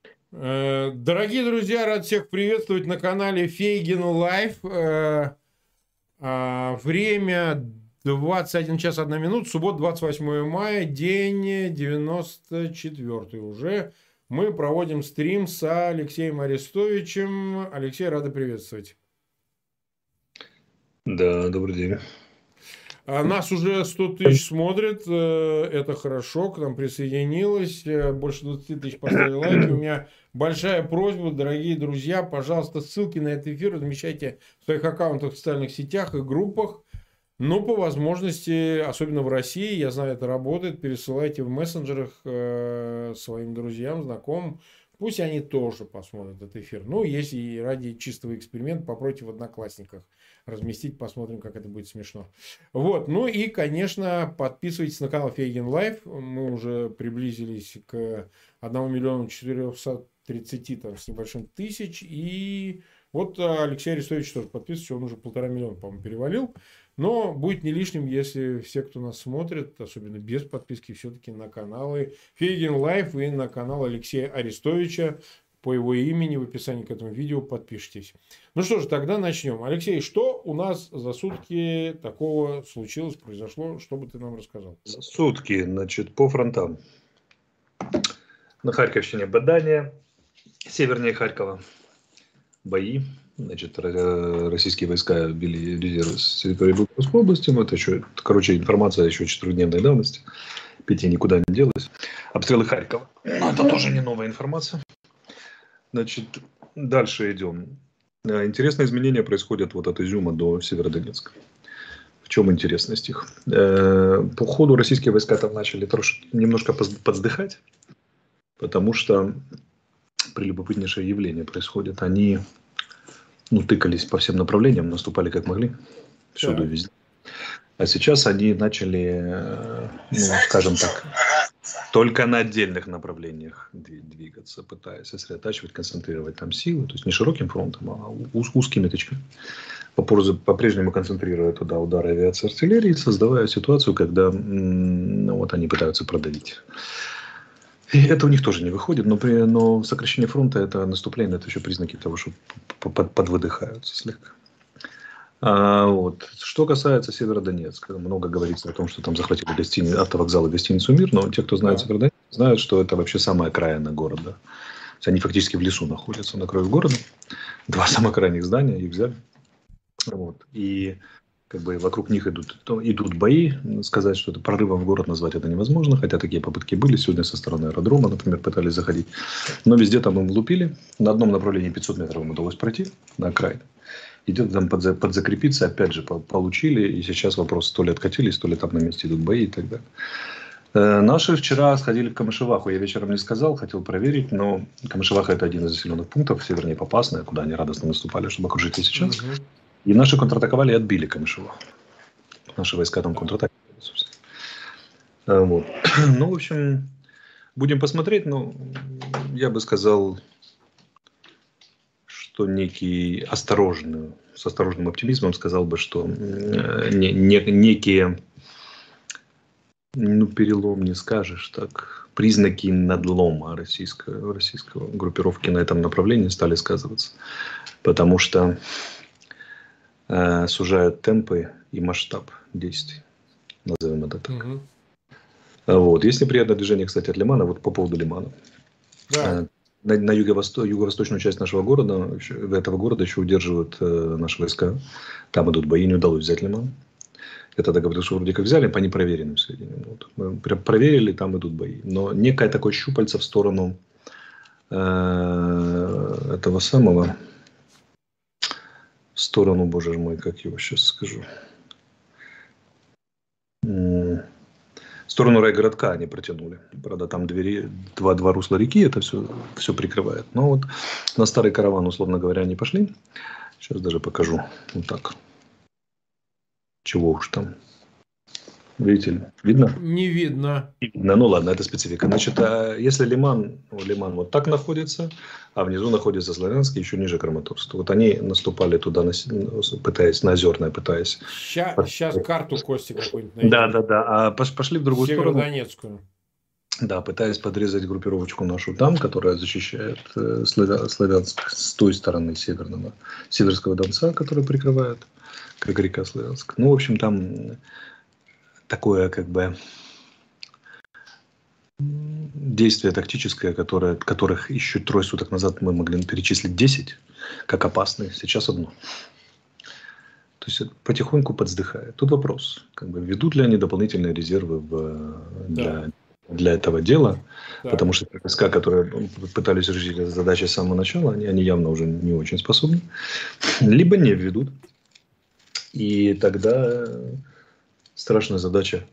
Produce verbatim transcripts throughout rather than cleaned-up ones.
Э, Дорогие друзья, рад всех приветствовать на канале Фейгин Лайф. Э, а, Время двадцать один час одна минута, суббота, двадцать восьмое мая, день девяносто четвёртый уже. Мы проводим стрим с Алексеем Арестовичем. Алексей, рада приветствовать. Да, добрый день. А Нас уже сто тысяч смотрят, э, это хорошо, к нам присоединилось, э, больше двадцать тысяч поставили лайки. У меня большая просьба, дорогие друзья, пожалуйста, ссылки на этот эфир размещайте в своих аккаунтах в социальных сетях и группах. Но по возможности, особенно в России, я знаю, это работает, пересылайте в мессенджерах э, своим друзьям, знакомым. Пусть они тоже посмотрят этот эфир. Ну, если и ради чистого эксперимента, попробуйте в Одноклассниках разместить, посмотрим, как это будет смешно. Вот, ну и, конечно, подписывайтесь на канал Фейгин Лайф. Мы уже приблизились к одному миллиону четырёмстам тридцати там, с небольшим тысяч. И вот Алексей Арестович тоже подписывается, он уже полтора миллиона, по-моему, перевалил. Но будет не лишним, если все, кто нас смотрит, особенно без подписки, все-таки на каналы Фейгин Лайф и на канал Алексея Арестовича по его имени в описании к этому видео подпишитесь. Ну что же, тогда начнем. Алексей, что у нас за сутки такого случилось, произошло? Что бы ты нам рассказал? За сутки, значит, по фронтам. На Харьковщине Бадания, севернее Харькова бои. Значит, российские войска били резервы с территории Белгородской области. Ну, это еще, короче, информация еще четырехдневной давности. Пяти никуда не делась. Обстрелы Харькова. Но это тоже не новая информация. Значит, дальше идем. Интересные изменения происходят вот от Изюма до Северодонецка. В чем интересность их? По ходу российские войска там начали трошки, немножко подздыхать, потому что прелюбопытнейшее явление происходит. Они ну, тыкались по всем направлениям, наступали как могли, всюду и везде. А сейчас они начали, ну, скажем так, только на отдельных направлениях двигаться, пытаясь сосредотачивать, концентрировать там силы, то есть не широким фронтом, а уз- узкими точками. По-прежнему концентрируя туда удары авиации, артиллерии, создавая ситуацию, когда ну, вот они пытаются продавить. И это у них тоже не выходит, но, при, но сокращение фронта, это наступление, это еще признаки того, что под, подвыдыхаются слегка. А, вот. Что касается Северодонецка, много говорится о том, что там захватили гостиницы, автовокзал и гостиницу «Мир», но те, кто знает да. Северодонецк, знают, что это вообще самая окраина города. То есть они фактически в лесу находятся, на краю города. Два самых крайних здания, их взяли. Вот. И как бы вокруг них идут, идут бои. Сказать, что это прорывом в город назвать это невозможно, хотя такие попытки были. Сегодня со стороны аэродрома, например, пытались заходить. Но везде там им лупили. На одном направлении пятьсот метров им удалось пройти, на окраине. Идет там под, подзакрепиться, опять же, получили. И сейчас вопрос, то ли откатились, то ли там на месте идут бои и так далее. Э, наши вчера сходили в Камышеваху. Я вечером не сказал, хотел проверить. Но Камышеваха — это один из заселенных пунктов, севернее Попасная, куда они радостно наступали, чтобы окружить и сейчас. Угу. И наши контратаковали и отбили Камышеваху. Наши войска там контратаковали, собственно. Э, вот. Ну, в общем, будем посмотреть. Но я бы сказал, что некий осторожный, с осторожным оптимизмом сказал бы, что не, не, некие, ну, перелом не скажешь так, признаки надлома российской, российской группировки на этом направлении стали сказываться. Потому что э, сужают темпы и масштаб действий, назовем это так. Угу. Вот. Есть неприятное движение, кстати, от Лимана, вот по поводу Лимана. Да. На, на юго-восто, юго-восточную часть нашего города, этого города еще удерживают э, наши войска. Там идут бои, не удалось взять Лиман. Это так говорят, что вроде как взяли по непроверенным сведениям. Вот. Мы проверили, там идут бои. Но некое такое щупальце в сторону э, этого самого, в сторону, боже мой, как его сейчас скажу, в сторону райгородка они протянули. Правда, там двери, два, два русла реки, это все, все прикрывает. Но вот на старый караван, условно говоря, они пошли. Сейчас даже покажу. Вот так. Чего уж там. Видите, видно? Не видно. видно. Ну ладно, это специфика. Значит, а если Лиман, ну, Лиман вот так находится, а внизу находится Славянский, еще ниже Краматорск. Вот они наступали туда, пытаясь, на Озерное, пытаясь. Сейчас, сейчас карту Кости какую-нибудь найдем. Да, да, да. А пошли в другую сторону. Северодонецкую. Да, пытаясь подрезать группировочку нашу там, которая защищает э, Славя- Славянск с той стороны северного, Северского Донца, который прикрывает, как река Славянск. Ну, в общем, там такое как бы действие тактическое, которое, которых еще трое суток назад мы могли перечислить десять, как опасные, сейчас одно. То есть потихоньку подсдыхает. Тут вопрос, как бы ведут ли они дополнительные резервы в, для, Да. для этого дела, Так. потому что ВСК, которые пытались решить эту задачу с самого начала, они, они явно уже не очень способны, либо не введут. И тогда страшная задача.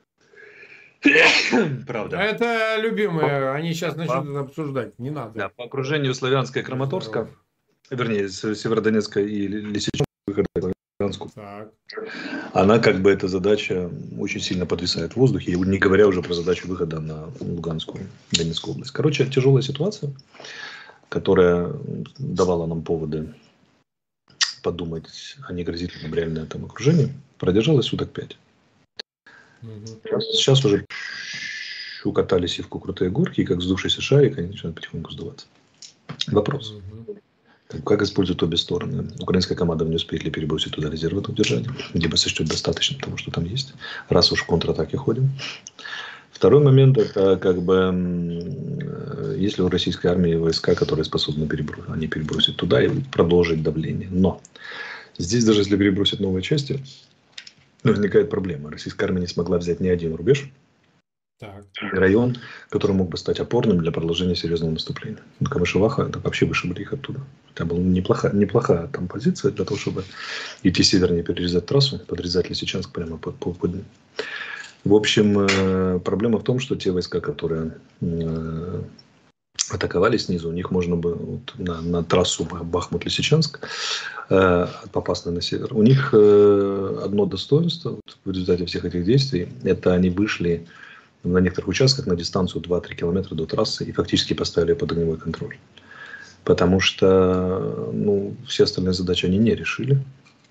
Правда. Это любимое. Они сейчас начнут это обсуждать. Не надо. Да, по окружению Славянска и Краматорска, вернее, Северодонецка и Лисичанска, выхода к Славянску, Так. она как бы, эта задача очень сильно подвисает в воздухе, не говоря уже про задачу выхода на Луганскую, Донецкую область. Короче, тяжелая ситуация, которая давала нам поводы подумать, а не грозит ли нам реальное там окружение, продержалась суток пять. Угу. Сейчас, сейчас уже укатали сивку крутые горки, и как сдувшийся шарик, они начинают потихоньку сдуваться. Вопрос. Угу. Как, как используют обе стороны? Украинская команда не успеет ли перебросить туда резервы на удержание? Либо сочтет достаточно того, что там есть, раз уж в контратаке ходим. Второй момент, это как бы, если у российской армии войска, которые способны перебросить, они перебросят туда и продолжить давление. Но здесь даже если перебросят новые части, возникает проблема. Российская армия не смогла взять ни один рубеж, Так. район, который мог бы стать опорным для продолжения серьезного наступления. Камышеваха, это вообще вышибли их оттуда. Это была неплохая, неплохая там позиция для того, чтобы идти севернее, перерезать трассу, подрезать Лисичанск прямо под, под, под ним. В общем, э, проблема в том, что те войска, которые э, атаковали снизу, у них можно было вот, на, на трассу Бахмут-Лисичанск э, попасть на север. У них э, одно достоинство вот, в результате всех этих действий, это они вышли на некоторых участках на дистанцию два-три километра до трассы и фактически поставили под огневой контроль. Потому что ну, все остальные задачи они не решили.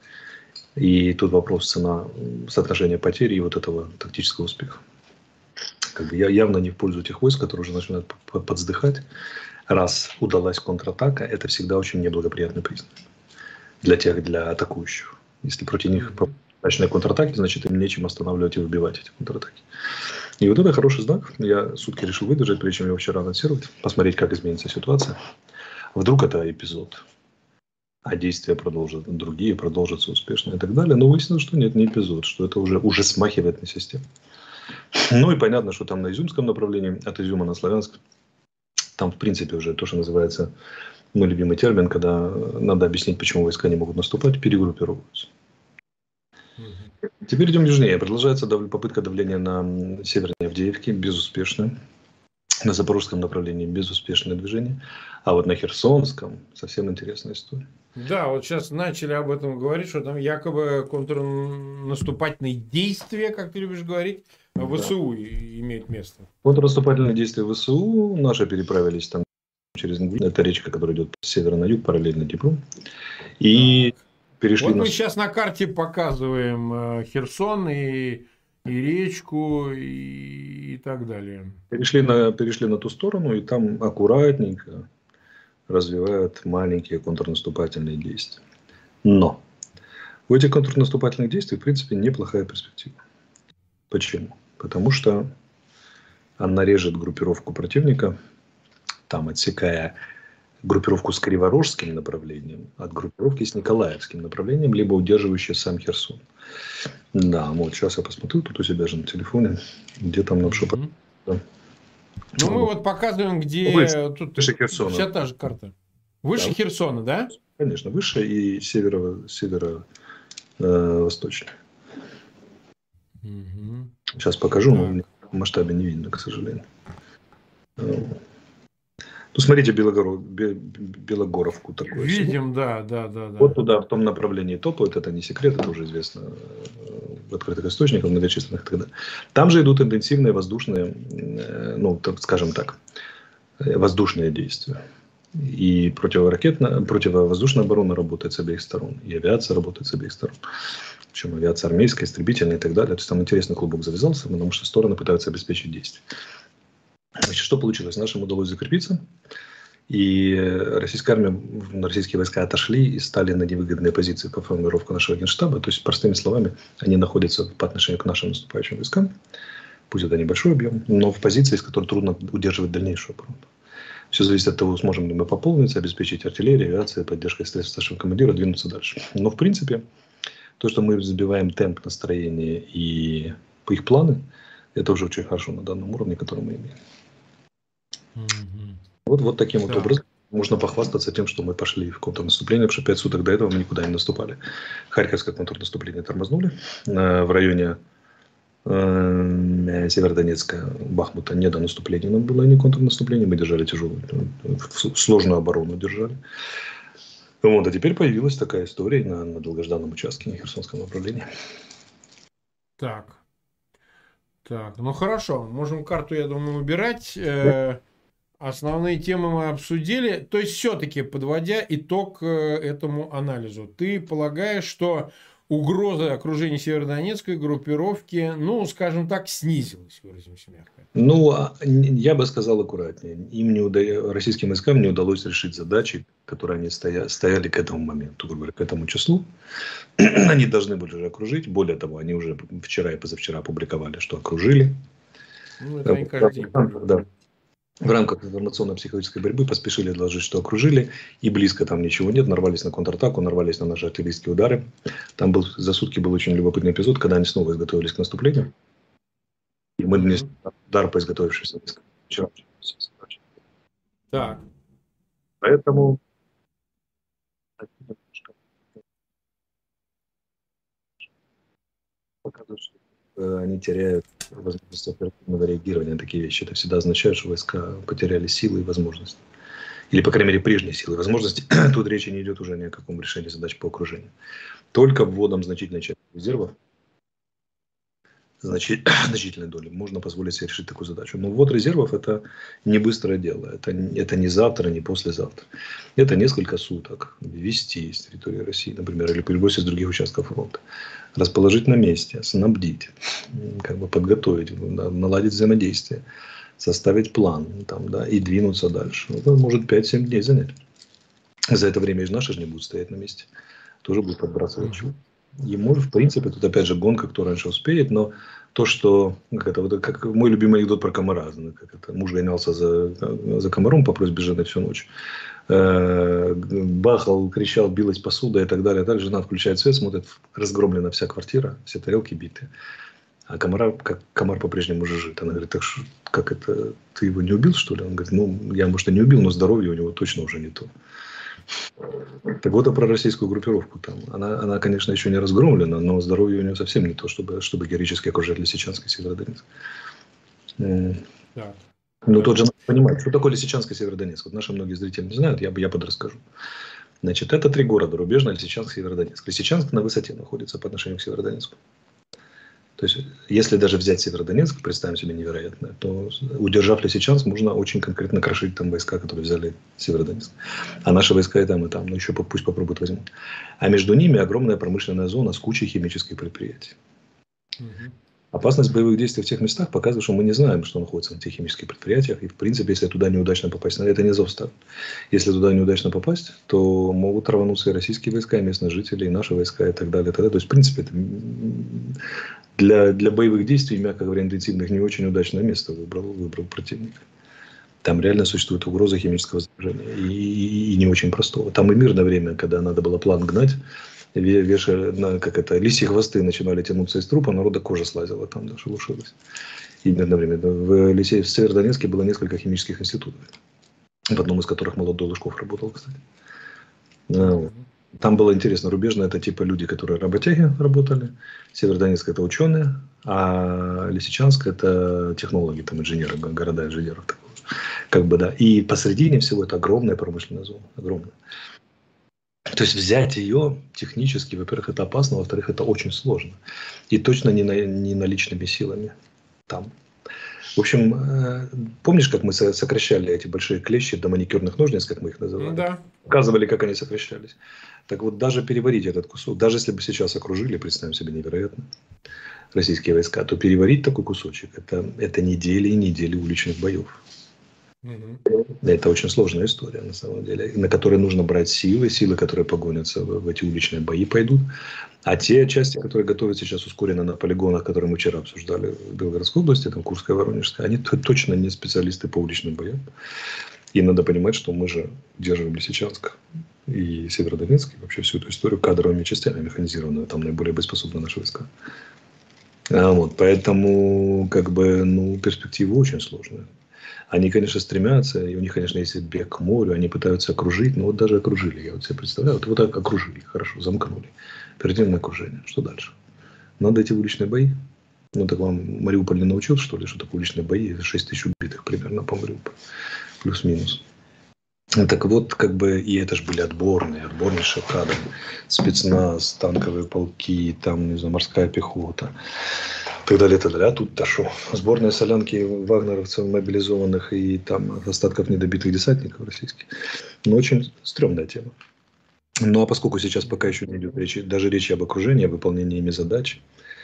И тут вопрос цена соотношения потерь и вот этого тактического успеха. Как бы явно не в пользу тех войск, которые уже начинают подсдыхать. Раз удалась контратака, это всегда очень неблагоприятный признак для тех, для атакующих. Если против них удачные контратаки, значит им нечем останавливать и выбивать эти контратаки. И вот это хороший знак. Я сутки решил выдержать, прежде чем его вчера анонсировать, посмотреть, как изменится ситуация. Вдруг это эпизод, а действия продолжат, другие продолжатся успешно и так далее. Но выяснилось, что нет, не эпизод, что это уже, уже смахивает на систему. Ну и понятно, что там на Изюмском направлении, от Изюма на Славянск, там в принципе уже то, что называется, мой любимый термин, когда надо объяснить, почему войска не могут наступать, перегруппировываются. Теперь идем южнее. Продолжается дав... попытка давления на северной Авдеевке, безуспешно. На Запорожском направлении безуспешное движение. А вот на Херсонском совсем интересная история. Да, вот сейчас начали об этом говорить, что там якобы контрнаступательные действия, как ты любишь говорить, ВСУ да. имеют место. Контрнаступательные действия ВСУ. Наши переправились там через Нгуль. Это речка, которая идет с севера на юг, параллельно Днепру. И так. перешли вот на... мы сейчас на карте показываем Херсон и... и речку, и, и так далее. Перешли на, перешли на ту сторону, и там аккуратненько развивают маленькие контрнаступательные действия. Но у этих контрнаступательных действий, в принципе, неплохая перспектива. Почему? Потому что она режет группировку противника, там отсекая группировку с Криворожским направлением от группировки с Николаевским направлением, либо удерживающая сам Херсон. Да, вот сейчас я посмотрю тут у себя же на телефоне, где там нам что-то. Mm-hmm. Да. Ну, мы вот показываем, где выше, тут выше Херсона. Вся та же карта. Выше да. Херсона, да? Конечно, выше и северо, северо-восточнее. Mm-hmm. Сейчас покажу, так. но в масштабе не видно, к сожалению. Ну, смотрите, Белогоров, Белогоровку такое. Видим, да, да, да, да. Вот туда, в том направлении топают, это не секрет, это уже известно в открытых источниках, многочисленных и так далее. Там же идут интенсивные воздушные, ну, так, скажем так, воздушные действия. И противоракетная, противовоздушная оборона работает с обеих сторон, и авиация работает с обеих сторон. Причем авиация армейская, истребительная и так далее. То есть там интересный клубок завязался, потому что стороны пытаются обеспечить действие. Значит, что получилось? Нашим удалось закрепиться, и российская армия, российские войска отошли и стали на невыгодные позиции по формировке нашего генштаба. То есть, простыми словами, они находятся по отношению к нашим наступающим войскам, пусть это небольшой объем, но в позиции, с которой трудно удерживать дальнейшую оборону. Все зависит от того, сможем ли мы пополниться, обеспечить артиллерию, авиацию, поддержкой средств нашего командира, двинуться дальше. Но, в принципе, то, что мы забиваем темп настроения и их планы, это уже очень хорошо на данном уровне, который мы имеем. Mm-hmm. Вот, вот таким вот да. образом можно похвастаться тем, что мы пошли в контрнаступление, потому что пять суток до этого мы никуда не наступали. Харьковское контрнаступление тормознули. В районе э, Северодонецка, Бахмута не до наступления нам было, не контрнаступление. Мы держали тяжелую, сложную оборону держали. Вот, а теперь появилась такая история на, на долгожданном участке, на Херсонском направлении. Так. Так, ну хорошо. Можем карту, я думаю, убирать. Да. Основные темы мы обсудили. То есть, все-таки, подводя итог этому анализу, ты полагаешь, что угроза окружения северодонецкой группировки, ну, скажем так, снизилась, выразимся мягко? Ну, я бы сказал аккуратнее. Им не уда... Российским войскам не удалось решить задачи, которые они стоя... стояли к этому моменту, грубо говоря, к этому числу. Они должны были уже окружить. Более того, они уже вчера и позавчера опубликовали, что окружили. Ну, это они каждый день. Да. В рамках информационно-психологической борьбы поспешили доложить, что окружили, и близко там ничего нет, нарвались на контратаку, нарвались на наши артиллерийские удары. Там был, за сутки был очень любопытный эпизод, когда они снова изготовились к наступлению. И мы нанесли mm-hmm. удар по изготовившимся вчера. Так. Поэтому показывает, что они теряют возможность оперативного реагирования на такие вещи. Это всегда означает, что войска потеряли силы и возможности. Или, по крайней мере, прежние силы и возможности. Тут речи не идет уже ни о каком решении задач по окружению. Только вводом значительной части резервов, значит, значительной доли, можно позволить себе решить такую задачу. Но ввод резервов – это не быстрое дело. Это, это не завтра, не послезавтра. Это несколько суток ввести с территории России, например, или перебросить с других участков фронта. Расположить на месте, снабдить, как бы подготовить, наладить взаимодействие, составить план там, да, и двинуться дальше. Это может пять-семь дней занять. За это время и наши же не будут стоять на месте. Тоже будут подбрасывать чего. Ему, в принципе, тут опять же гонка, кто раньше успеет, но то, что, как это, вот, как мой любимый анекдот про комара, как это, муж гонялся за, за комаром по просьбе жены всю ночь, э, бахал, кричал, билась посуда и так далее, так жена включает свет, смотрит, разгромлена вся квартира, все тарелки биты, а комара, как, комар по-прежнему жужжит. Она говорит, так что, как это, ты его не убил, что ли? Он говорит, ну, я, может, и не убил, но здоровье у него точно уже не то. Так вот, а про российскую группировку там. Она, она, конечно, еще не разгромлена, но здоровье у нее совсем не то, чтобы, чтобы героически окружать Лисичанск и Северодонецк. Да. Но тот же надо понимать, что такое Лисичанск и Северодонецк. Вот наши многие зрители не знают, я, я подрасскажу. Значит, это три города, рубежные: Лисичанск, Северодонецк. Лисичанск на высоте находится по отношению к Северодонецку. То есть, если даже взять Северодонецк, представим себе невероятное, то, удержав Лисичанск, можно очень конкретно крошить там войска, которые взяли Северодонецк. А наши войска и там, и там, ну еще пусть попробуют возьмут. А между ними огромная промышленная зона с кучей химических предприятий. Угу. Опасность боевых действий в тех местах показывает, что мы не знаем, что находится на тех химических предприятиях. И, в принципе, если туда неудачно попасть, это не зов стан. Если туда неудачно попасть, то могут рвануться и российские войска, и местные жители, и наши войска, и так далее. И так далее. То есть, в принципе, это для, для боевых действий, мягко говоря, интенсивных, не очень удачное место выбрал, выбрал противник. Там реально существует угроза химического заражения. И, и, и не очень простого. Там и мирное время, когда надо было план гнать, вешая, на, как это, лисьи хвосты начинали тянуться из трупа, народа кожа слазила там, да, шелушилась. И мирное время. В, Лисе, в Северодонецке было несколько химических институтов, в одном из которых молодой Лужков работал, кстати. Там было интересно, рубежное — это типа люди, которые работяги работали, Северодонецк — это ученые, а Лисичанск — это технологи, там, инженеры, города инженеров. Как бы, да. И посредине всего это огромная промышленная зона, огромная. То есть взять ее технически, во-первых, это опасно, во-вторых, это очень сложно. И точно не, на, не наличными силами там. В общем, э, помнишь, как мы со- сокращали эти большие клещи до маникюрных ножниц, как мы их называли? Да. Показывали, как они сокращались. Так вот, даже переварить этот кусок, даже если бы сейчас окружили, представим себе невероятно, российские войска, то переварить такой кусочек, это, это недели и недели уличных боев. Угу. Это очень сложная история, на самом деле, на которой нужно брать силы, силы, которые погонятся в, в эти уличные бои, пойдут. А те части, которые готовят сейчас ускоренно на полигонах, которые мы вчера обсуждали в Белгородской области, там Курская, Воронежская, они точно не специалисты по уличным боям. И надо понимать, что мы же держим Лисичанск и Северодонецк, и вообще всю эту историю кадровыми частями механизированную, там наиболее боеспособны наши войска. А вот, поэтому, как бы, ну, перспективы очень сложные. Они, конечно, стремятся, и у них, конечно, есть бег к морю, они пытаются окружить, но вот даже окружили, я вот себе представляю, вот, вот так окружили, хорошо, замкнули, перейдем на окружение, что дальше? Надо эти уличные бои? Ну, так вам Мариуполь не научил, что ли, что такое уличные бои? шесть тысяч убитых примерно по Мариуполю, плюс-минус. Так вот, как бы, и это же были отборные, отборнейшие кадры, спецназ, танковые полки, там, не знаю, морская пехота, и так далее, и так далее. А тут-то шо? Сборные солянки вагнеровцев мобилизованных и там остатков недобитых десантников российских. Ну, очень стрёмная тема. Ну, а поскольку сейчас пока еще не идет речи, даже речи об окружении, о выполнении ими задач,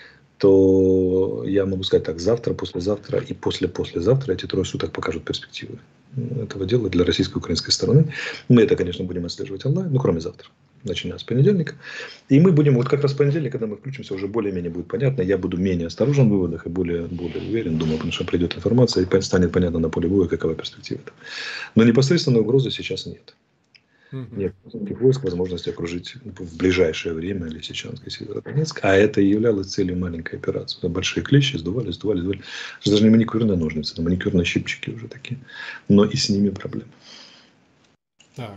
то я могу сказать так, завтра, послезавтра и после-послезавтра эти трое суток покажут перспективы этого дела для российско-украинской стороны. Мы это, конечно, будем отслеживать онлайн, ну, кроме завтра, начиная с понедельника. И мы будем, вот как раз в понедельник, когда мы включимся, уже более-менее будет понятно. Я буду менее осторожен в выводах и более, более уверен, думаю, потому что придет информация и станет понятно на поле боя, какова перспектива. Но непосредственной угрозы сейчас нет. Нет никаких войск, возможности окружить в ближайшее время Лисичанск и Северодонецк. А это и являлось целью маленькой операции. Там большие клещи сдували, сдували, сдували. Это даже не маникюрные ножницы, это маникюрные щипчики уже такие. Но и с ними проблемы. Так.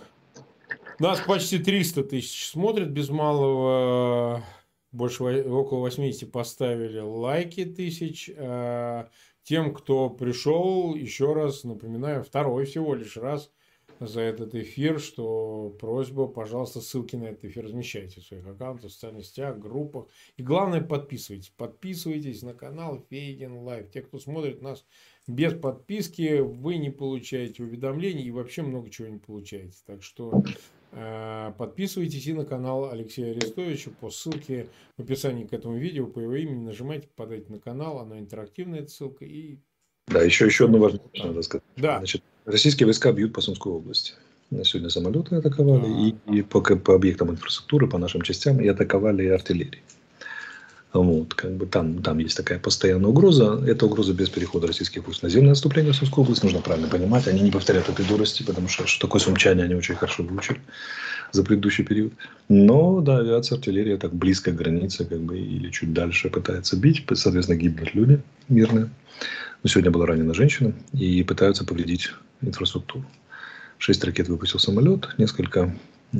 Нас почти триста тысяч смотрят без малого. Больше около восьмидесяти поставили лайки тысяч. Тем, кто пришел, еще раз напоминаю, второй всего лишь раз за этот эфир, что просьба, пожалуйста, ссылки на этот эфир размещайте в своих аккаунтах, в социальных сетях, группах. И главное, подписывайтесь. Подписывайтесь на канал Фейгин Лайв. Те, кто смотрит нас без подписки, вы не получаете уведомлений и вообще много чего не получаете. Так что э, подписывайтесь и на канал Алексея Арестовича по ссылке в описании к этому видео, по его имени нажимайте, попадайте на канал, она интерактивная, эта ссылка. И... Да, еще, еще одну важную вещь надо сказать. Да. Значит, российские войска бьют по Сумской области. Сегодня самолеты атаковали, и, и по, по объектам инфраструктуры, по нашим частям, и атаковали и артиллерии. Вот, как бы там, там есть такая постоянная угроза. Это угроза без перехода российских войск на земное наступление в Сумскую область. Нужно правильно понимать. Они не повторят этой дурости, потому что что такое сумчане они очень хорошо выучили за предыдущий период. Но, да, авиация, артиллерия так близко к границе, как бы, или чуть дальше пытается бить. Соответственно, гибнут люди мирные. Но сегодня была ранена женщина, и пытаются повредить инфраструктуру. Шесть ракет выпустил самолет, несколько,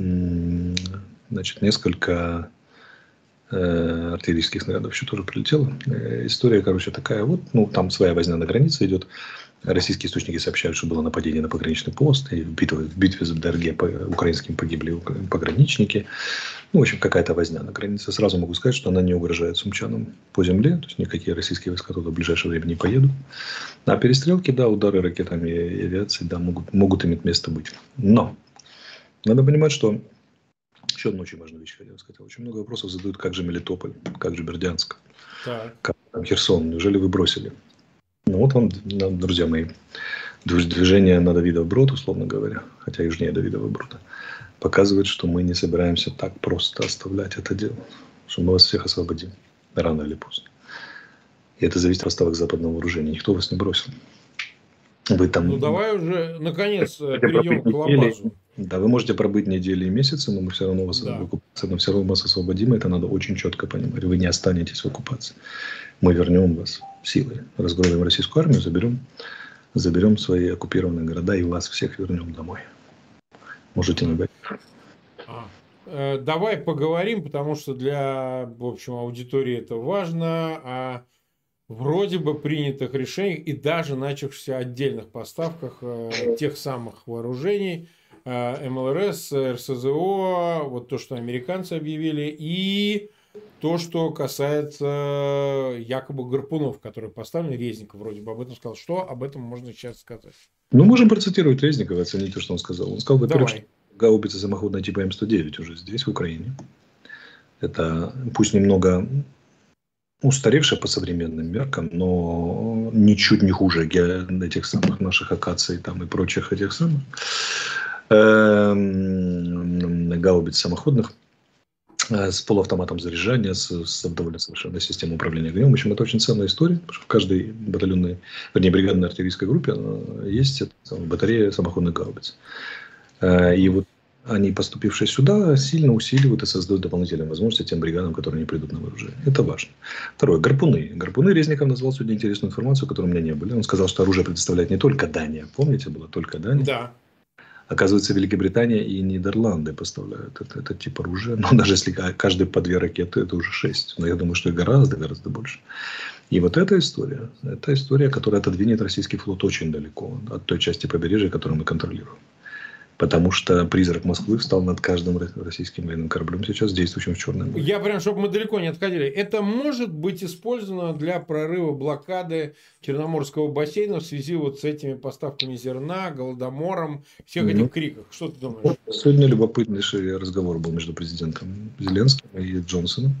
значит, несколько э, артиллерийских снарядов еще тоже прилетело. Э, история, короче, такая вот. Ну, там своя возня на границе идет. Российские источники сообщают, что было нападение на пограничный пост. И в битве, в битве за ДРГ по украинским погибли пограничники. Ну, в общем, какая-то возня на границе. Сразу могу сказать, что она не угрожает сумчанам по земле. То есть, никакие российские войска туда в ближайшее время не поедут. А перестрелки, да, удары ракетами и авиацией, да, могут, могут иметь место быть. Но надо понимать, что еще одну очень важную вещь хотел сказать. Очень много вопросов задают, как же Мелитополь, как же Бердянск, так. как там Херсон, неужели вы бросили? Ну, вот вам, друзья мои, движение на Давидов Брод, условно говоря, хотя южнее Давидова Брода, показывает, что мы не собираемся так просто оставлять это дело, что мы вас всех освободим, рано или поздно. И это зависит от поставок западного вооружения. Никто вас не бросил. Вы там... Ну, давай уже, наконец, перейдем к Лабазу. Да, вы можете пробыть недели и месяцы, но мы все равно вас, да. в оккупации, но все равно вас освободим. Это надо очень четко понимать. Вы не останетесь в оккупации. Мы вернем вас силой. Разгромим российскую армию, заберем, заберем свои оккупированные города и вас всех вернем домой. Можете не бояться. А, давай поговорим, потому что для, в общем, аудитории это важно, о вроде бы принятых решениях и даже начавшихся отдельных поставках э, тех самых вооружений, э, МЛРС, РСЗО, вот то, что американцы объявили, и То, что касается якобы гарпунов, которые поставлены, Резников вроде бы об этом сказал. Что об этом можно сейчас сказать? Ну, можем процитировать Резникова, оценить то, что он сказал. Он сказал, во-первых, что гаубицы самоходные типа М сто девять уже здесь, в Украине. Это пусть немного устаревшая по современным меркам, но ничуть не хуже этих самых наших акаций там и прочих этих самых гаубиц самоходных с полуавтоматом заряжания, с, с довольно совершенной системой управления огнем. В общем, это очень ценная история, потому что в каждой батальонной, вернее, бригадной артиллерийской группе есть батарея самоходных гаубиц. И вот они, поступившие сюда, сильно усиливают и создают дополнительные возможности тем бригадам, которые не придут на вооружение. Это важно. Второе. Гарпуны. Гарпуны Резников назвал сегодня интересную информацию, которую у меня не было. Он сказал, что оружие предоставляет не только Дания. Помните, было только Дания? Да. Оказывается, Великобритания и Нидерланды поставляют этот, этот тип оружия. Но даже если каждый по две ракеты, это уже шесть. Но я думаю, что и гораздо, гораздо больше. И вот эта история, это история, которая отодвинет российский флот очень далеко от той части побережья, которую мы контролируем. Потому что призрак Москвы встал над каждым российским военным кораблем сейчас, действующим в Черном море. Я прям, чтобы мы далеко не отходили. Это может быть использовано для прорыва блокады Черноморского бассейна в связи вот с этими поставками зерна, голодомором, всех этих ну, криках. Что ты думаешь? Сегодня любопытнейший разговор был между президентом Зеленским и Джонсоном.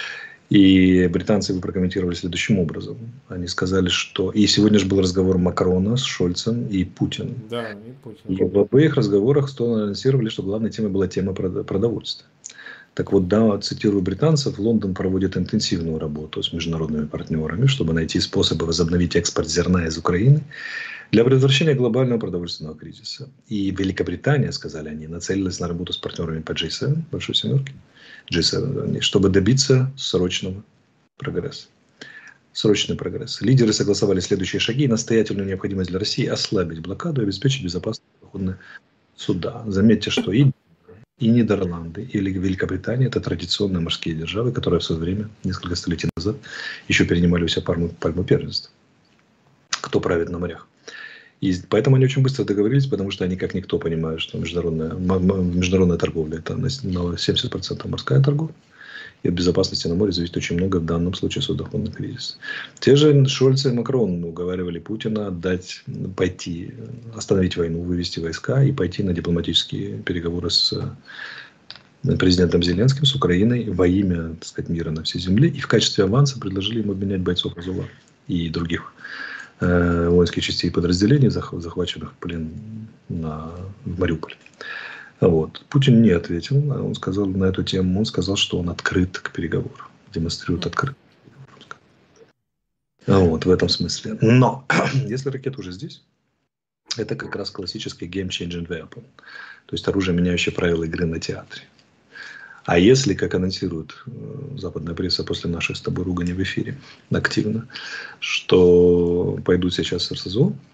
И британцы его прокомментировали следующим образом. Они сказали, что... И сегодня же был разговор Макрона с Шольцем и Путиным. Да, и Путин. И в обеих разговорах стороны анонсировали, что главной темой была тема продовольствия. Так вот, да, цитирую британцев, Лондон проводит интенсивную работу с международными партнерами, чтобы найти способы возобновить экспорт зерна из Украины для предотвращения глобального продовольственного кризиса. И Великобритания, сказали они, нацелилась на работу с партнерами по джи семь, Большой Семерке, джи семь, чтобы добиться срочного прогресса. Срочный прогресс. Лидеры согласовали следующие шаги и настоятельную необходимость для России ослабить блокаду и обеспечить безопасность проходные суда. Заметьте, что и, и Нидерланды, и Великобритания – это традиционные морские державы, которые в свое время, несколько столетий назад, еще перенимали у себя пальму, пальму первенства. Кто правит на морях. И поэтому они очень быстро договорились, потому что они как никто понимают, что международная, международная торговля – это на семьдесят процентов морская торговля. И от безопасности на море зависит очень много, в данном случае судоходный кризис. Те же Шольц и Макрон уговаривали Путина отдать, пойти, остановить войну, вывести войска и пойти на дипломатические переговоры с президентом Зеленским, с Украиной во имя, так сказать, мира на всей земле. И в качестве аванса предложили им обменять бойцов Азова и других э, воинских частей и подразделений, захваченных в плен на, в Мариуполе. Вот. Путин не ответил, он сказал на эту тему, он сказал, что он открыт к переговорам, демонстрирует открытость. Вот, в этом смысле. Но, если ракета уже здесь, это как раз классический game-changing weapon, то есть оружие, меняющее правила игры на театре. А если, как анонсирует западная пресса после нашей с тобой ругани в эфире активно, что пойдут сейчас эр эс зэ о,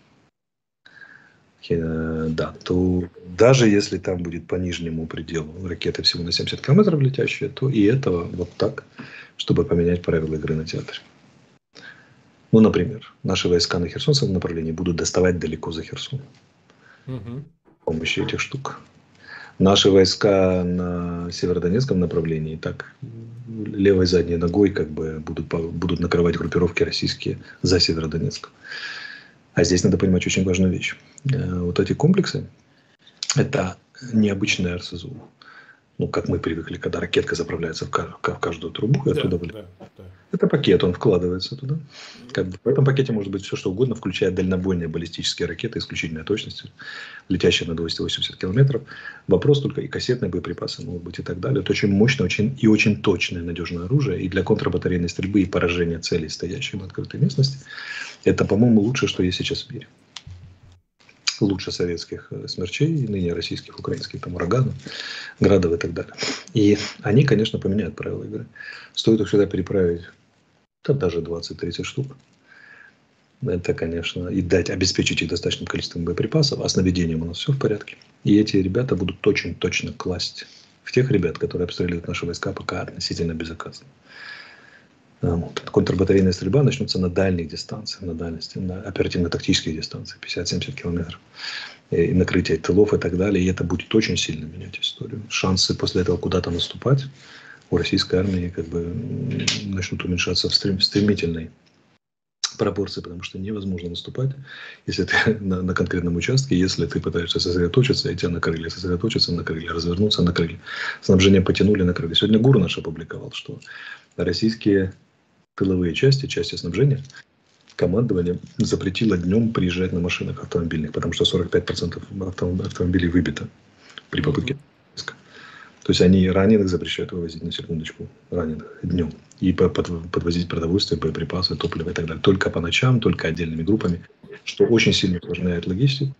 да, то даже если там будет по нижнему пределу ракеты всего на семьдесят километров летящие, то и этого вот так, чтобы поменять правила игры на театре. Ну, например, наши войска на Херсонском направлении будут доставать далеко за Херсон угу. с помощью этих штук. Наши войска на Северодонецком направлении так левой задней ногой как бы будут, будут накрывать группировки российские за Северодонецком. А здесь надо понимать очень важную вещь. Вот эти комплексы – это необычные эр эс зэ о. Ну, как мы привыкли, когда ракетка заправляется в каждую трубу и да, оттуда вылетает. Да, да. Это пакет, он вкладывается туда. Как бы в этом пакете может быть все, что угодно, включая дальнобойные баллистические ракеты исключительной точности, летящие на двести восемьдесят километров. Вопрос только и кассетные боеприпасы могут быть и так далее. Это очень мощное очень, и очень точное надежное оружие. И для контрбатарейной стрельбы и поражения целей, стоящих на открытой местности, это, по-моему, лучшее, что есть сейчас в мире. Лучше советских смерчей, ныне российских, украинских, там, ураганов, градов и так далее. И они, конечно, поменяют правила игры. Стоит их сюда переправить, да, даже двадцать-тридцать штук. Это, конечно, и дать, обеспечить их достаточным количеством боеприпасов, а с наведением у нас все в порядке. И эти ребята будут очень точно класть в тех ребят, которые обстреливают наши войска пока относительно безнаказанно. Вот. Контрбатарейная стрельба начнется на дальних дистанциях, на дальности, на оперативно-тактических дистанциях, пятьдесят-семьдесят километров, и накрытие тылов и так далее. И это будет очень сильно менять историю. Шансы после этого куда-то наступать у российской армии как бы начнут уменьшаться в стремительной пропорции, потому что невозможно наступать, если ты на, на конкретном участке, если ты пытаешься сосредоточиться, и тебя накрыли, сосредоточиться, накрыли, развернуться, накрыли. Снабжение потянули, накрыли. Сегодня ГУР наш опубликовал, что российские тыловые части, части снабжения, командование запретило днем приезжать на машинах автомобильных, потому что сорок пять процентов автомобилей выбито при попытке. Mm-hmm. То есть они раненых запрещают вывозить, на секундочку, раненых днем. И подвозить продовольствие, боеприпасы, топливо и так далее. Только по ночам, только отдельными группами, что очень сильно усложняет логистику.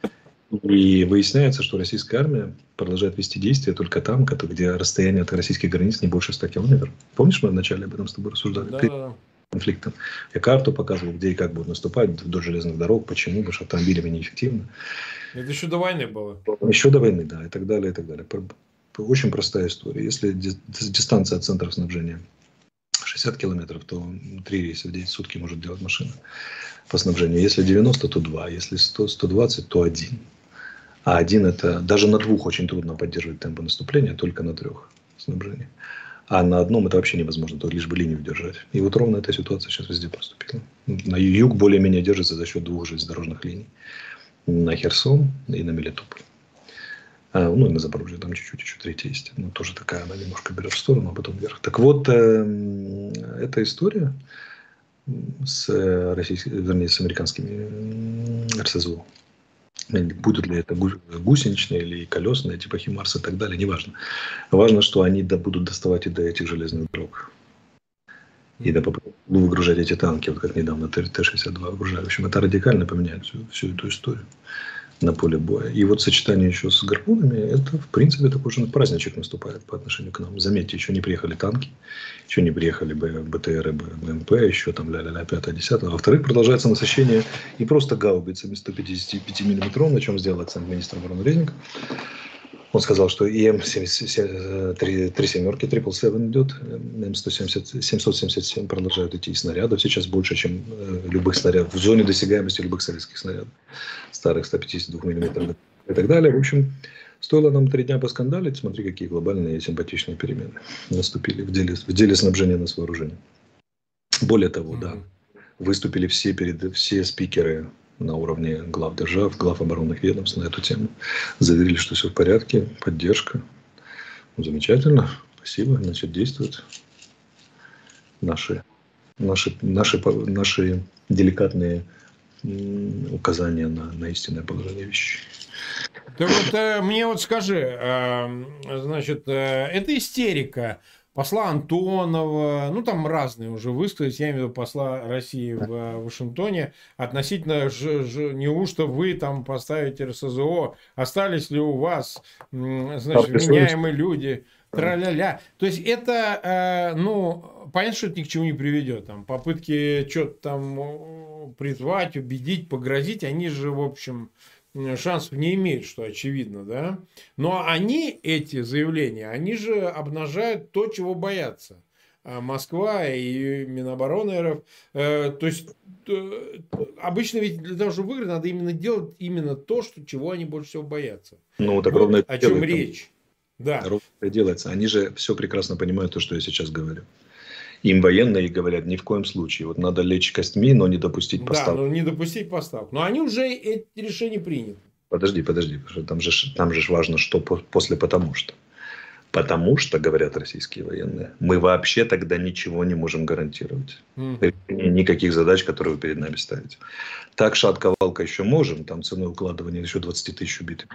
И выясняется, что российская армия продолжает вести действия только там, где расстояние от российских границ не больше ста километров. Помнишь, мы вначале об этом с тобой рассуждали? Да. Перед конфликтом. Я карту показывал, где и как будут наступать вдоль железных дорог, почему, потому что автомобилями неэффективно. Это еще до войны было. Еще до войны, да, и так далее, и так далее. Очень простая история. Если дистанция от центров снабжения шестьдесят километров, то три рейса в сутки может делать машина по снабжению. Если девяносто, то два. Если сто, сто двадцать, то один. А один это... Даже на двух очень трудно поддерживать темпы наступления, только на трех снабжения. А на одном это вообще невозможно, то лишь бы линию держать. И вот ровно эта ситуация сейчас везде поступила. На юг более-менее держится за счет двух железнодорожных линий. На Херсон и на Мелитополь. А, ну и на Запорожье там чуть-чуть еще третья есть. Но тоже такая, она немножко берет в сторону, а потом вверх. Так вот, э, эта история с, российскими, вернее, с американскими эр эс зэ о. Будут ли это гусеничные или колесные, типа Химарс и так далее, неважно. Важно, что они да, будут доставать и до этих железных дорог. И да, выгружать эти танки, вот как недавно Т шестьдесят два выгружали. В общем, это радикально поменяет всю, всю эту историю на поле боя. И вот сочетание еще с гарпунами, это, в принципе, такой же праздничек наступает по отношению к нам. Заметьте, еще не приехали танки, еще не приехали бэ тэ эр, бэ эм пэ, еще там ля-ля-ля, пятое, десятое. Во-вторых, продолжается насыщение и просто гаубицами сто пятьдесят пять миллиметров, на чем сделал акцент министр обороны Резников. Он сказал, что и эм три семерки, трипл севен идет, эм сто семьдесят, семьсот семьдесят семь продолжают идти снарядов. Сейчас больше, чем любых снарядов. В зоне досягаемости любых советских снарядов. Старых сто пятьдесят два миллиметров и так далее. В общем, стоило нам три дня поскандалить. Смотри, какие глобальные и симпатичные перемены наступили в деле, в деле снабжения нас вооружением. Более того, mm-hmm. да, выступили все, перед, все спикеры на уровне глав держав, глав оборонных ведомств на эту тему. Заверили, что все в порядке, поддержка. Ну, замечательно, спасибо. Значит, действуют наши, наши, наши, наши деликатные указания на, на истинное положение вещей. Так вот, э, мне вот скажи, э, значит, э, это истерика посла Антонова, ну там разные уже высказались, я имею в виду посла России в Вашингтоне, относительно, ж, ж, неужто вы там поставите эр эс зэ о, остались ли у вас, значит, вменяемые люди, тра-ля-ля. То есть это, э, ну, понятно, что это ни к чему не приведет. Там, попытки что-то там призвать, убедить, погрозить, они же, в общем, шансов не имеют, что очевидно, да. Но они, эти заявления, они же обнажают то, чего боятся Москва и Минобороны эр эф. Э, то есть обычно ведь для того, чтобы выиграть, надо именно делать именно то, что, чего они больше всего боятся. Ну, так вот ровно о чем речь. Да. Ровно это делается. Они же все прекрасно понимают, то, что я сейчас говорю. Им военные говорят, ни в коем случае. Вот надо лечь костьми, но не допустить поставок. Да, но не допустить поставок. Но они уже эти решения приняты. Подожди, подожди. Потому что там же, там же важно, что после потому что. Потому что, говорят российские военные, мы вообще тогда ничего не можем гарантировать. Mm. Никаких задач, которые вы перед нами ставите. Так шатко-валко еще можем. Там ценой укладывания еще двадцать тысяч убитых.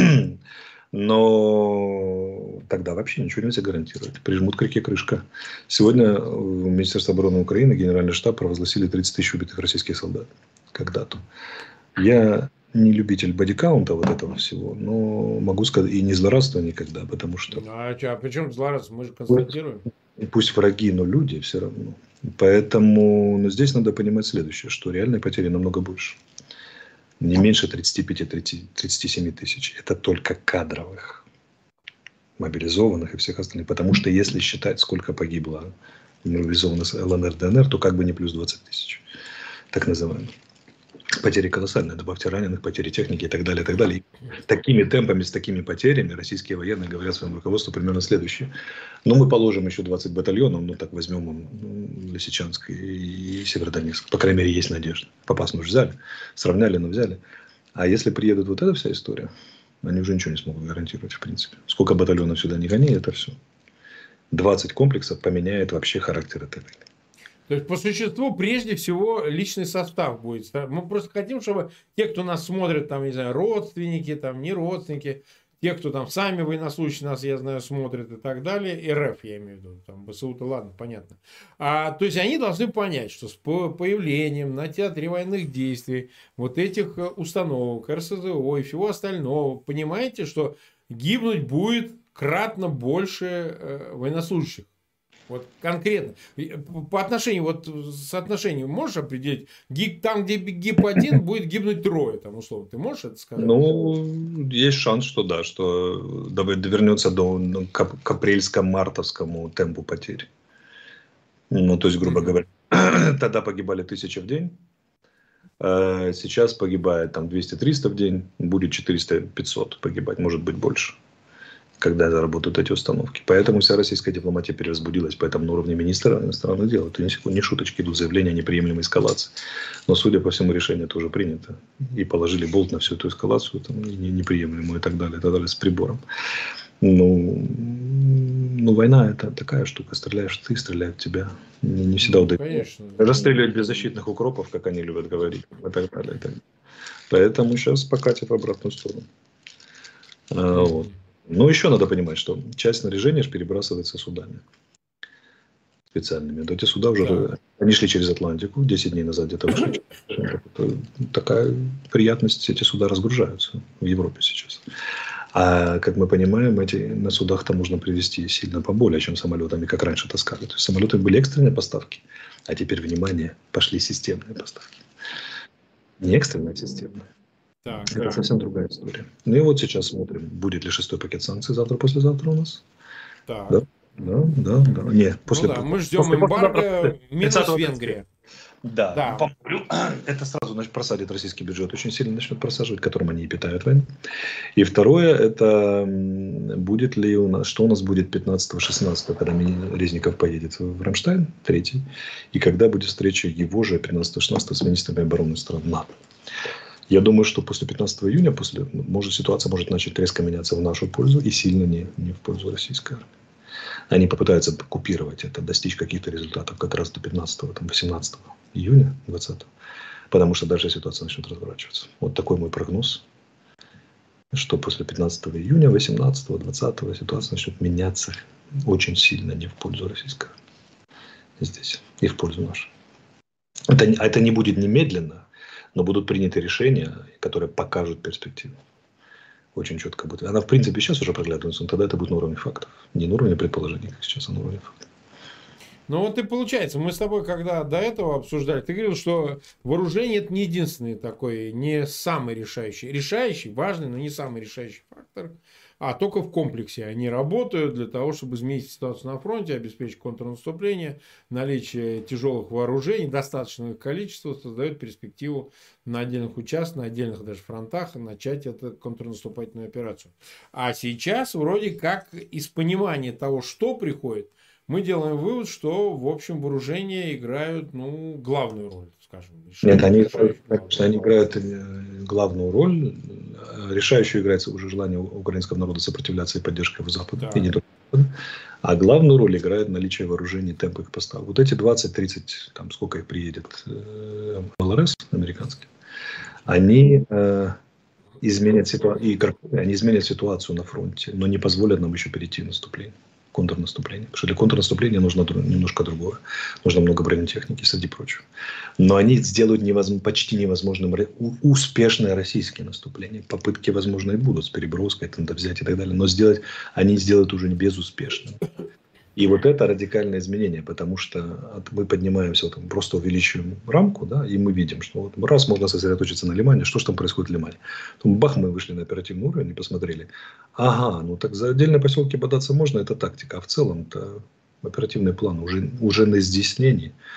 Но тогда вообще ничего нельзя гарантировать. Прижмут к реке крышка. Сегодня в Министерстве обороны Украины Генеральный штаб провозгласили тридцать тысяч убитых российских солдат. Когда-то. Я не любитель бодикаунта вот этого всего, но могу сказать, и не злорадство никогда, потому что... А, а при чем злорадство? Мы же констатируем. Пусть враги, но люди все равно. Поэтому но здесь надо понимать следующее, что реальные потери намного больше. Не меньше тридцать пять - тридцать семь тысяч. Это только кадровых, мобилизованных и всех остальных. Потому что если считать, сколько погибло мобилизованных эл эн эр, дэ эн эр, то как бы не плюс двадцать тысяч. Так называемых. Потери колоссальные, добавьте раненых, потери техники и так далее, и так далее. И такими темпами, с такими потерями российские военные говорят своему руководству примерно следующее. Ну, мы положим еще двадцать батальонов, ну, так возьмем ну, Лисичанск и, и Северодонецк. По крайней мере, есть надежда. Попас мы уже взяли, сравняли, но взяли. А если приедут вот эта вся история, они уже ничего не смогут гарантировать, в принципе. Сколько батальонов сюда не гони, это все. двадцать комплексов поменяет вообще характер этой войны. То есть, по существу, прежде всего, личный состав будет. Мы просто хотим, чтобы те, кто нас смотрит, там, не знаю, родственники, там, не родственники, те, кто там сами военнослужащие нас, я знаю, смотрят и так далее, РФ, я имею в виду, там, БСУ-то ладно, понятно. А, то есть, они должны понять, что с появлением на театре военных действий вот этих установок, РСЗО и всего остального, понимаете, что гибнуть будет кратно больше э, военнослужащих. Вот конкретно. По отношению, вот соотношению можешь определить? Гиб, там, где гиб один, будет гибнуть трое, там, условно. Ты можешь это сказать? Ну, есть шанс, что да, что вернется до, ну, к, к апрельско-мартовскому темпу потерь. Ну, то есть, грубо mm-hmm. говоря, тогда погибали тысяча в день. Сейчас погибает там двести-триста в день. Будет четыреста-пятьсот погибать, может быть больше, когда заработают эти установки. Поэтому вся российская дипломатия перевозбудилась. Поэтому на уровне министра иностранных дел это не шуточки, идут заявления о неприемлемой эскалации. Но, судя по всему, решение тоже принято. И положили болт на всю эту эскалацию, там, неприемлемую и так далее, и так далее, с прибором. Ну, ну, война это такая штука. Стреляешь ты, стреляют в тебя. Не, не всегда удается. Конечно. Расстреливать беззащитных укропов, как они любят говорить. И так далее, и так далее. Поэтому сейчас покатит в обратную сторону. А, вот. Но еще надо понимать, что часть снаряжения перебрасывается судами специальными. Вот эти суда уже, да. Они шли через Атлантику, десять дней назад где-то вышли. Такая приятность, эти суда разгружаются в Европе сейчас. А как мы понимаем, эти, на судах-то можно привезти сильно поболее, чем самолетами, как раньше таскали. То есть самолеты были экстренные поставки, а теперь, внимание, пошли системные поставки. Не экстренные, а системные. Так, это так. Совсем другая история. Ну и вот сейчас смотрим, будет ли шестой пакет санкций завтра-послезавтра у нас. Так. Да, да, да. да. Не, после, ну да, мы ждем после, эмбарго минус Венгрия. Да, да. Это сразу значит, просадит российский бюджет, очень сильно начнет просаживать, которым они и питают войну. И второе, это будет ли у нас, что у нас будет пятнадцатого-шестнадцатого, когда Резников поедет в Рамштайн, третий, и когда будет встреча его же пятнадцатого-шестнадцатого с министрами обороны стран НАТО. Я думаю, что после пятнадцатого июня, после, может, ситуация может начать резко меняться в нашу пользу и сильно не, не в пользу российской армии. Они попытаются купировать это, достичь каких-то результатов как раз до пятнадцатого-восемнадцатого июня двадцатого, потому что дальше ситуация начнет разворачиваться. Вот такой мой прогноз, что после пятнадцатого июня, восемнадцатого, двадцатого ситуация начнет меняться очень сильно не в пользу российской армии. Здесь и в пользу нашей. Это, это не будет немедленно, но будут приняты решения, которые покажут перспективу. Очень четко будет. Она, в принципе, сейчас уже проглядывается, но тогда это будет на уровне фактов. Не на уровне предположений, как сейчас, а на уровне фактов. Ну вот и получается, мы с тобой, когда до этого обсуждали, ты говорил, что вооружение это не единственный такой, не самый решающий. Решающий, важный, но не самый решающий фактор. А только в комплексе они работают для того, чтобы изменить ситуацию на фронте, обеспечить контрнаступление, наличие тяжелых вооружений, достаточного их количества создает перспективу на отдельных участках, на отдельных даже фронтах начать эту контрнаступательную операцию. А сейчас вроде как из понимания того, что приходит, мы делаем вывод, что в общем вооружения играют ну, главную роль. Скажем, Нет, они, конечно, они играют главную роль. Решающую играет уже желание украинского народа сопротивляться и поддержка его Запада. Да. И не только. А главную роль играет наличие вооружений, темп их поставок. Вот эти двадцать-тридцать, там сколько их приедет, ЛРС американский, они э, изменят ситуацию, они изменят ситуацию на фронте, но не позволят нам еще перейти в наступление. Контрнаступление. Потому что для контрнаступления нужно немножко другое. Нужно много бронетехники, среди прочего. Но они сделают невозможно, почти невозможным успешное российское наступление. Попытки, возможно, и будут с переброской, там, взять и так далее. Но сделать, они сделают уже не безуспешным. И вот это радикальное изменение, потому что мы поднимаемся, вот, просто увеличиваем рамку, да, и мы видим, что вот раз можно сосредоточиться на Лимане, что же там происходит в Лимане. Потом бах, мы вышли на оперативный уровень и посмотрели. Ага, ну так за отдельные поселки бодаться можно, это тактика, а в целом-то оперативный план уже, уже на здійснении.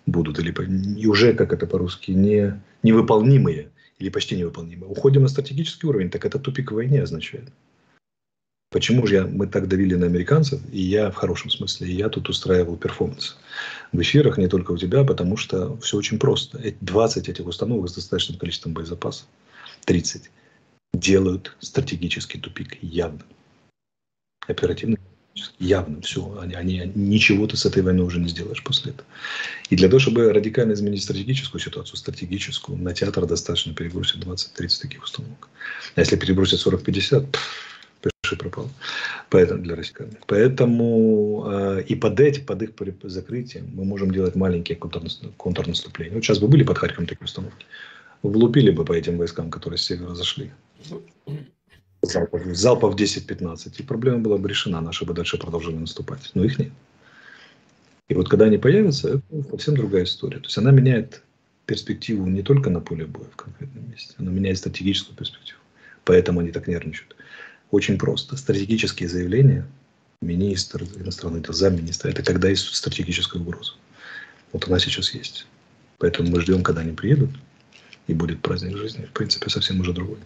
будут, или и уже, как это по-русски, не, невыполнимые или почти невыполнимые. Уходим на стратегический уровень, так это тупик в войне означает. Почему же я, мы так давили на американцев, и я в хорошем смысле, и я тут устраивал перформанс в эфирах, не только у тебя, потому что все очень просто. двадцать этих установок с достаточным количеством боезапаса, тридцать, делают стратегический тупик явно. Оперативно, явно все. Они, они, ничего ты с этой войной уже не сделаешь после этого. И для того, чтобы радикально изменить стратегическую ситуацию, стратегическую, на театр достаточно перебросить двадцать-тридцать таких установок. А если перебросить сорок-пятьдесят, пиши пропал. Поэтому для россиян. Поэтому э, и под эти, под их закрытием мы можем делать маленькие контрнаступления. Вот сейчас бы были под Харьковом такие установки. Влупили бы по этим войскам, которые с севера зашли. Залпов, залпов десять-пятнадцать. И проблема была бы решена. Наши бы дальше продолжили наступать. Но их нет. И вот когда они появятся, это совсем другая история. То есть она меняет перспективу не только на поле боя в конкретном месте. Она меняет стратегическую перспективу. Поэтому они так нервничают. Очень просто. Стратегические заявления, министр, иностранный дел, замминистра, это когда есть стратегическая угроза. Вот она сейчас есть. Поэтому мы ждем, когда они приедут, и будет праздник жизни. В принципе, совсем уже другой.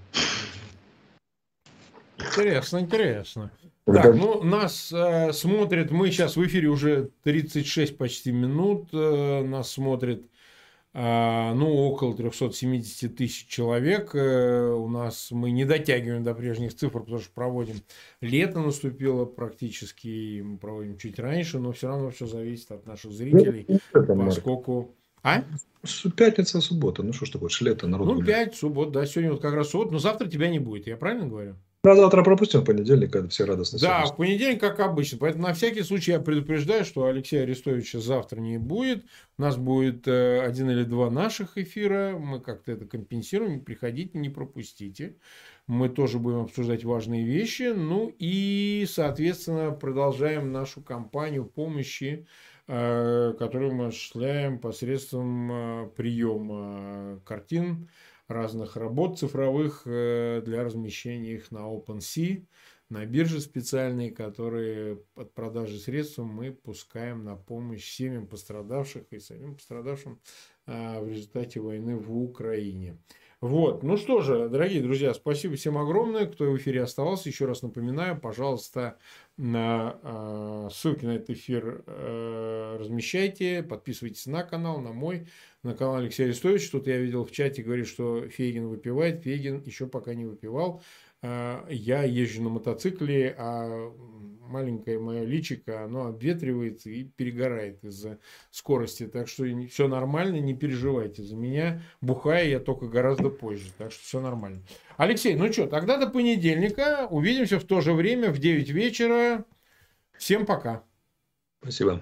Интересно, интересно. Так, ну, нас э, смотрит, мы сейчас в эфире уже тридцать шесть почти минут, э, нас смотрит ну, около триста семьдесят тысяч человек. У нас мы не дотягиваем до прежних цифр, потому что проводим лето наступило практически, мы проводим чуть раньше, но все равно все зависит от наших зрителей, поскольку... А? Пятница, суббота, ну что ж ты хочешь, лето, народ Ну, пять, суббота, да, сегодня вот как раз суббота, но завтра тебя не будет, я правильно говорю? А завтра пропустим в понедельник, когда все радостно. Да, в понедельник, как обычно. Поэтому на всякий случай я предупреждаю, что Алексея Арестовича завтра не будет. У нас будет э, один или два наших эфира. Мы как-то это компенсируем. Приходите, не пропустите. Мы тоже будем обсуждать важные вещи. Ну и, соответственно, продолжаем нашу кампанию помощи, э, которую мы осуществляем посредством э, приема картин разных работ цифровых для размещения их на OpenSea, на бирже специальные, которые от продажи средств мы пускаем на помощь семьям пострадавших и самим пострадавшим в результате войны в Украине. Вот, ну что же, дорогие друзья, спасибо всем огромное, кто в эфире оставался. Еще раз напоминаю, пожалуйста, на, э, ссылки на этот эфир э, размещайте, подписывайтесь на канал, на мой, на канал Алексея Арестовича. Тут я видел в чате, говорит, что Фейгин выпивает. Фейгин еще пока не выпивал. Э, я езжу на мотоцикле, а маленькое мое личико, оно обветривается и перегорает из-за скорости. Так что все нормально, не переживайте за меня. Бухаю я только гораздо позже, так что все нормально. Алексей, ну что, тогда до понедельника. Увидимся в то же время в девять вечера. Всем пока. Спасибо.